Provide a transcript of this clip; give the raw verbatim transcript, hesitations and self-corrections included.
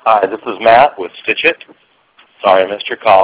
Hi, this is Matt with Stitch It. Sorry I missed your call.